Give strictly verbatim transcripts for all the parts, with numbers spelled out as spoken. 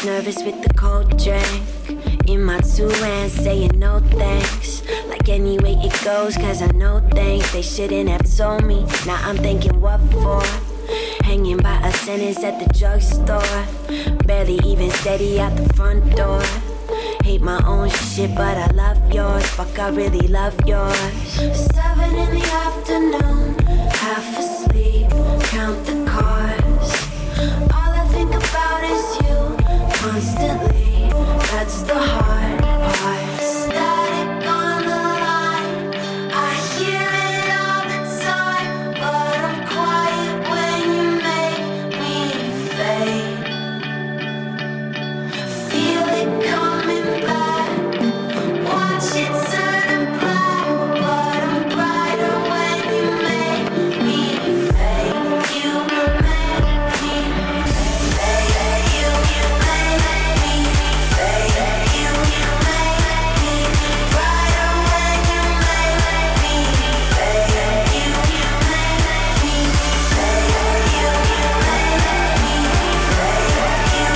nervous with the cold drink in my two hands, saying no thanks. Like any way it goes, cause I know things they shouldn't have told me. Now I'm thinking what for? Hanging by a sentence at the drugstore, barely even steady out the front door. Hate my own shit, but I love yours. Fuck, I really love yours. Seven in the afternoon, half asleep, count the cars. All I think about is you, constantly. That's the hard part. Static on the line, I hear it all the time, but I'm quiet when you make me fade. Feel it coming back, watch it turn black, but I'm brighter when you make me fade. You make me fade. You make me fade. You make me brighter when you make me fade. You make me fade. You make me fade. You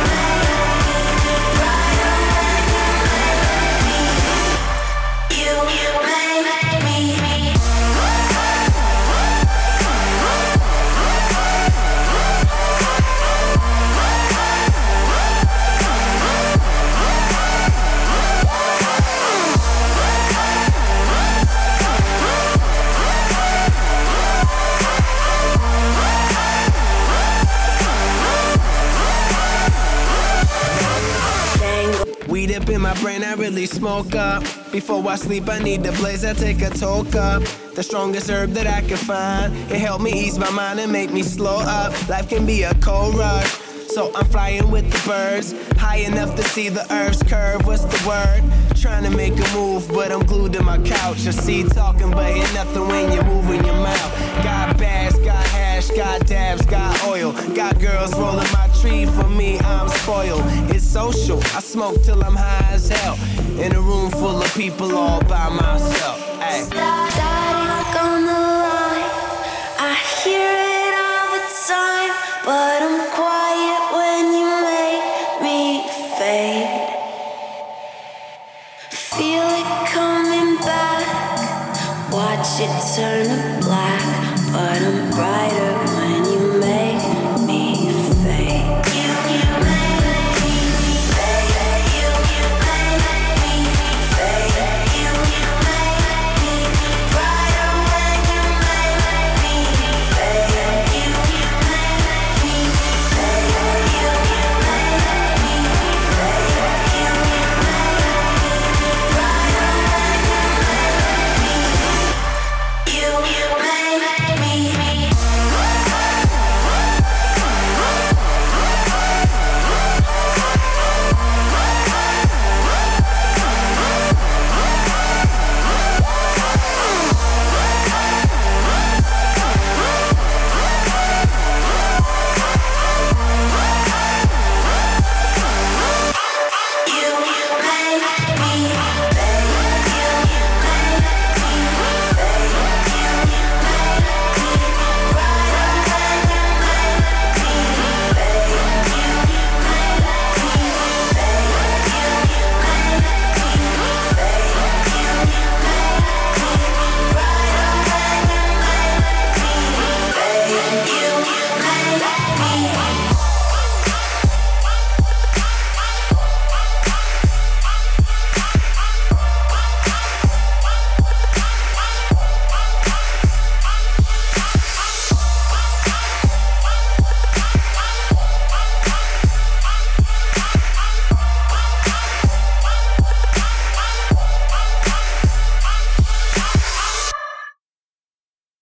Weed up in my brain, I really smoke up. Before I sleep, I need the blaze, I take a toke up. The strongest herb that I can find. It help me ease my mind and make me slow up. Life can be a cold rush, so I'm flying with the birds. High enough to see the earth's curve, what's the word? Trying to make a move, but I'm glued to my couch. I see talking, but hear nothing when you're moving your mouth. Got bags, got hash, got dabs, got oil. Got girls rolling my tree, for me, I'm spoiled. It's social, I smoke till I'm high as hell. In a room full of people all by myself. Ay. Static on the line, I hear it all the time, but I'm quiet when you make me fade. Feel it coming back, watch it turn to black, but I'm brighter